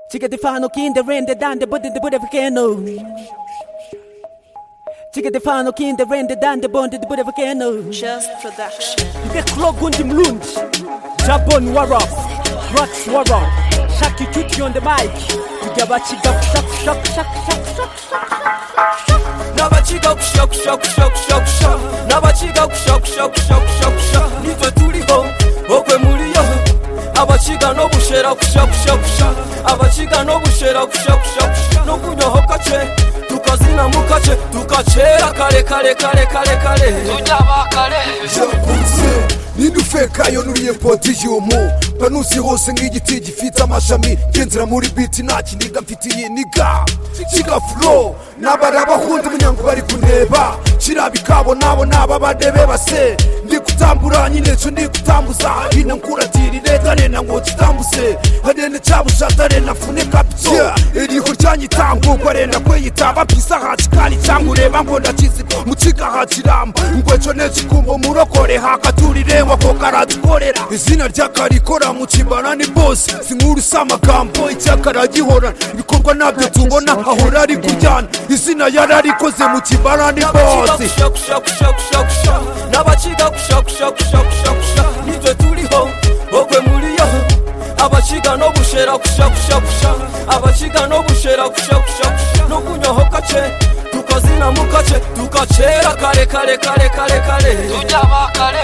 Chica di fano chi in the rende dande body the body volcano. Chica di fano chi in the rende dande body the body volcano. Just production. The clock gundi mlundi. Jabon warab. Rocks warab. Shaki chuti on the mic. Tugaba chiga shock. Naba chiga shock. Naba chiga shock. Nitwe tuliho okwe muliyo. Abachiga no bushera shock. Abachiga no bushera shock. No kunyohoka che. Tukazina mukache. Tukachera kare. Tujaba kare. Jakunze nidufeka yo nuriye podium panusi hose ng'igiti gifite amashami genzera muri beat nakiniga mfitiye niga chiga flow nabaraba hundi munyango bari kuneba kirabikabo nabo nababadebe base ndi kutambura nyine cyo ndi kutambuza ina nkuratirire dane na ngo kitambuse hadene cyabushatare nafune kapito iri huryanyi tango kwarenda kweyitaba pisa hachikali cyangwa ureba ngo ndakizi mukiga hachiramba ingweco nezikumbo murokore hakaturire wako karatukorera izina ryakarikora mu kimbana ni boss sinkuru samagambo icyakara gihora ibikorwa nabyo tubona ahora ari kujyana izina yararikoze mu kimbana ni boss shock nabachiga shock nitwe tuliho okwe muliyo abachiga no bushera shock abachiga no bushera shock no kunyohoka che tukazina mukache tukachera kare tujaba kare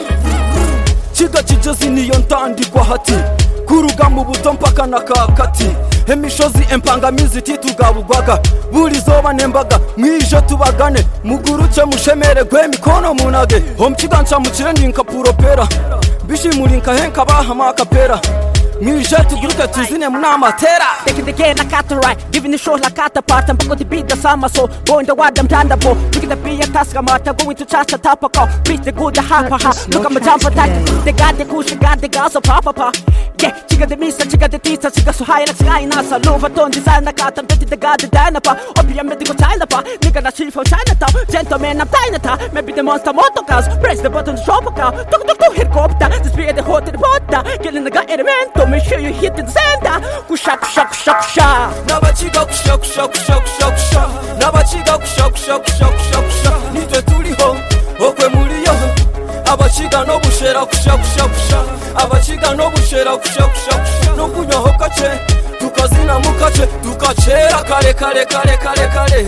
chiga chijozi niyo ntandigwa hati kuruga mu buto mpaka na kakati emishozi empangamizi titugabugwaga buri zoba nembaga mwijo tubagane muguruke mushemere gwe mikono munage homkiganca mukireni nkapuropera bishimurinka henka bahama kapera mije tuguruke tuzine munamatera Taking the game like at right, giving the show like at the part. I'm going to beat the summer so going to what I'm trying to do. Look at the be a task I'm going to charge the top of car. Beat the good, the hard. Look at my jump attack. They got the kush, got the gas of papa. Yeah, chica the misa, chica the teacher, chica so high like sky nasa. Lovaton design the cat and betty the god the dynapa. Opium medical China, nigga the chief from Chinatown. Gentleman, I'm Chinatown. Maybe the monster motor cars. Press the button to shop a car. Talk to helicopter. The speed the hot in the water. Killing the guy element to make sure you hit in the center. Shock. Nabachiga shock. Nabachiga shock. Nitwe tuliho okwe muliyo. Abachiga no bushera shock. Abachiga no bushera shock. No kunyohoka che. Tukazina mukache. Tukachera kare.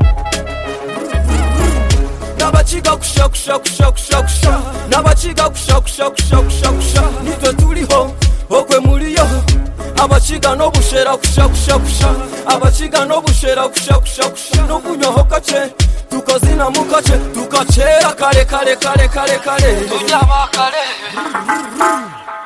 Nabachiga shock. Nabachiga shock. Nitwe tuliho okwe muliyo. Abachiga no bushera shock. Abachiga no bushera shock. No kunyohoka che. Tukazina mukache. Tukachera kare. Tujaba kare.